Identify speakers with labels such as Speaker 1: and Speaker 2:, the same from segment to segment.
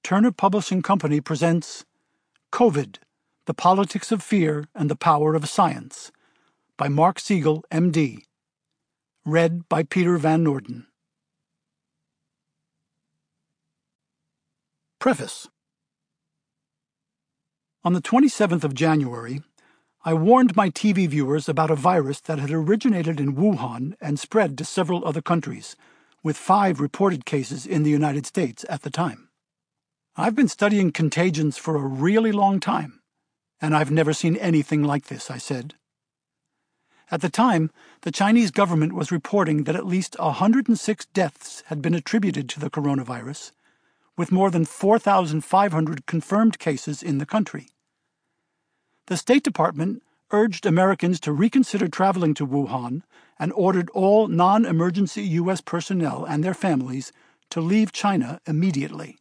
Speaker 1: Turner Publishing Company presents COVID, The Politics of Fear and the Power of Science by Mark Siegel, M.D. Read by Peter Van Noorden. Preface. On the 27th of January, I warned my TV viewers about a virus that had originated in Wuhan and spread to several other countries, with 5 reported cases in the United States at the time. I've been studying contagions for a really long time, and I've never seen anything like this, I said. At the time, the Chinese government was reporting that at least 106 deaths had been attributed to the coronavirus, with more than 4,500 confirmed cases in the country. The State Department urged Americans to reconsider traveling to Wuhan and ordered all non-emergency U.S. personnel and their families to leave China immediately.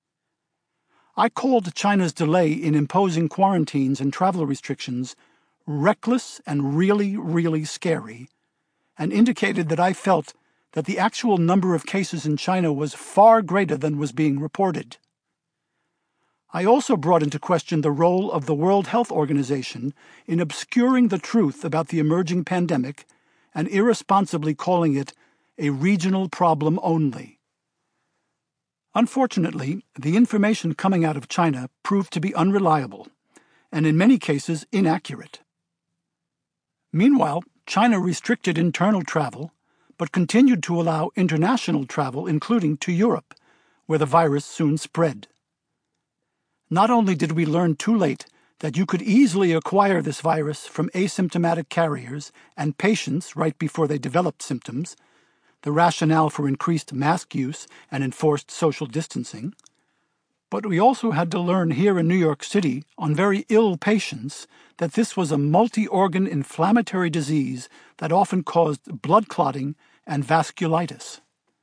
Speaker 1: I called China's delay in imposing quarantines and travel restrictions reckless and really scary, and indicated that I felt that the actual number of cases in China was far greater than was being reported. I also brought into question the role of the World Health Organization in obscuring the truth about the emerging pandemic and irresponsibly calling it a regional problem only. Unfortunately, the information coming out of China proved to be unreliable and in many cases inaccurate. Meanwhile, China restricted internal travel but continued to allow international travel, including to Europe, where the virus soon spread. Not only did we learn too late that you could easily acquire this virus from asymptomatic carriers and patients right before they developed symptoms, the rationale for increased mask use and enforced social distancing, but we also had to learn here in New York City on very ill patients that this was a multi-organ inflammatory disease that often caused blood clotting and vasculitis.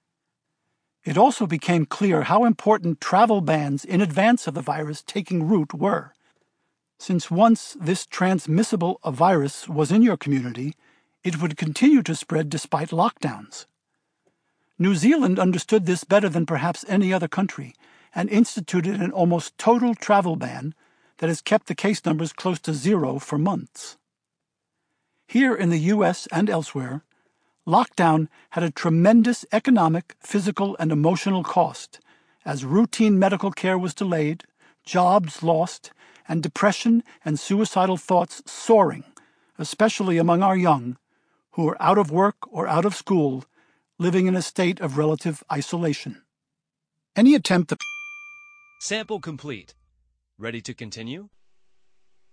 Speaker 1: It also became clear how important travel bans in advance of the virus taking root were, since once this transmissible virus was in your community, it would continue to spread despite lockdowns. New Zealand understood this better than perhaps any other country and instituted an almost total travel ban that has kept the case numbers close to 0 for months. Here in the U.S. and elsewhere, lockdown had a tremendous economic, physical, and emotional cost as routine medical care was delayed, jobs lost, and depression and suicidal thoughts soaring, especially among our young, who were out of work or out of school, living in a state of relative isolation. Any attempt to...
Speaker 2: Sample complete. Ready to continue?